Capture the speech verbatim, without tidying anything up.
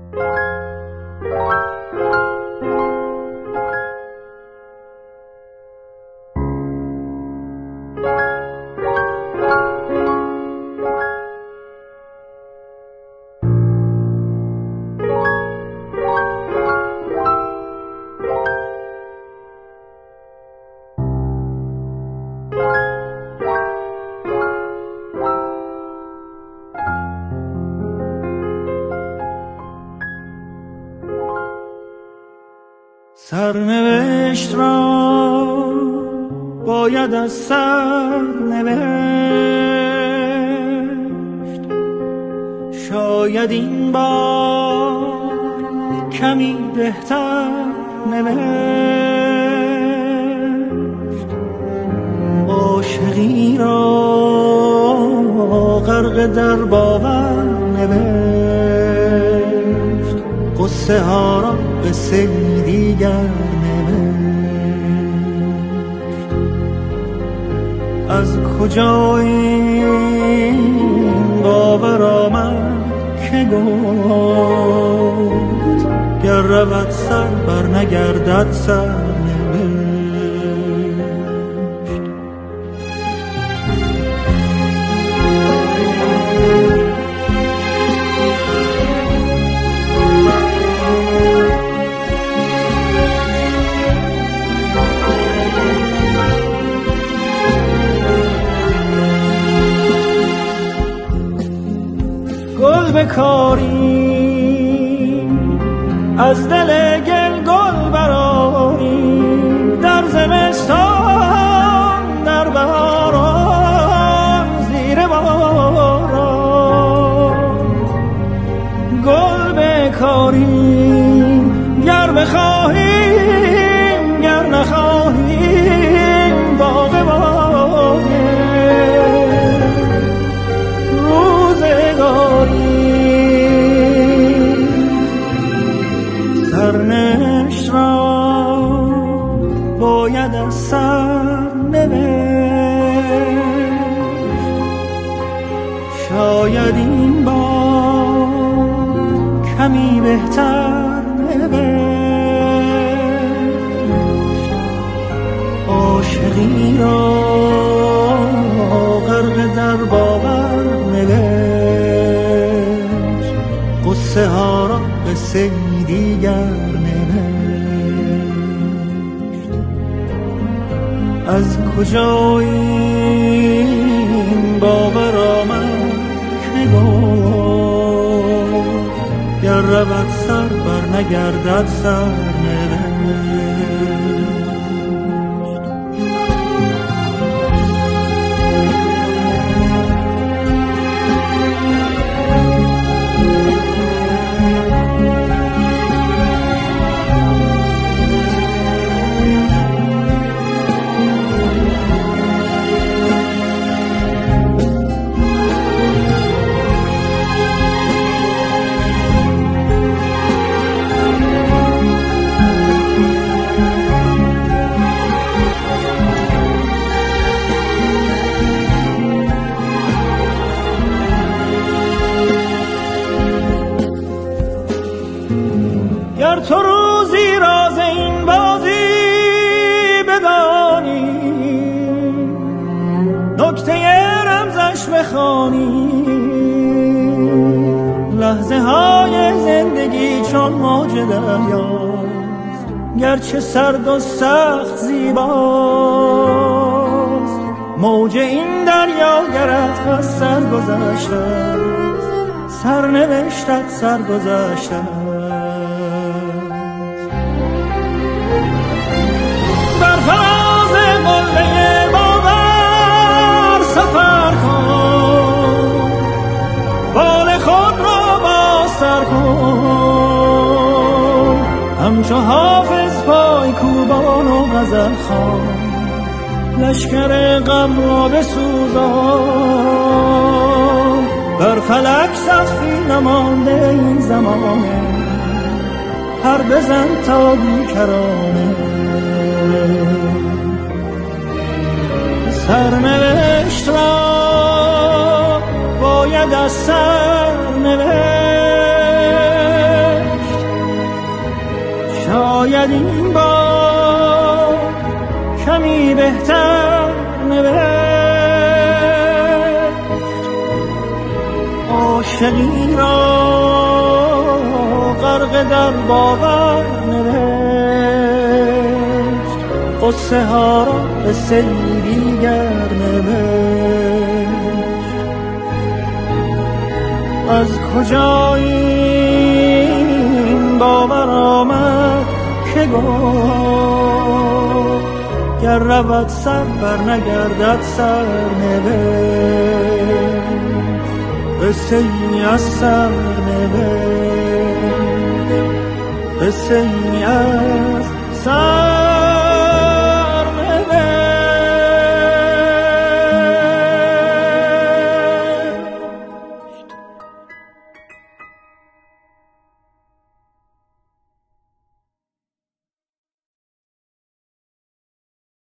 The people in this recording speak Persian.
سرنوشت را باید از سر نوشت، شاید این بار کمی بهتر نوشت. عاشقی را غرق در باور نوشت، قصه ها را قصه دیگر نوشت. از کجا این باور آمد که گفت گر رود سر بر نگردد سر بکاری از دل گل گل براری، در زمستان در بهاران زیر باران. گل بکاری گر بخواهیم گر نخواهیم باغ باغ روزگاری. سرنوشت را باید از سر نوشت، شاید این بار کمی بهتر نوشت. عاشقی را غرق در باور نوشت، قصه ها را قصه دیگر نوشت. از کجا این باور آمد که گفت گر رود سر بر نگردد سر نوشت. گر تو روزی راز این بازی بدانی، نکته رمزش بخوانی، لحظه های زندگی چون موج دریاست، گرچه سرد و سخت زیباست. موج این دریا گرت از سر گذشته، سرنوشتت سر گذشته. بر فراز قله باور سفر کن، بال خود را با سر کن، همچو حافظ پای کوبان و غزل خوان، لشکر غم را بسوزان. بر فلک سقفی نمانده این زمانه، پر بزن تا بیکرانه. سرنوشت را باید از سر نوشت، عاشقی را غرق در باور نوشت، قصه ها را قصه دیگر نوشت. از کجا این باور آمد که گفت گر رود سر بر نگردد سر نوشت، قصه ای از سر نوشت، قصه ای از سر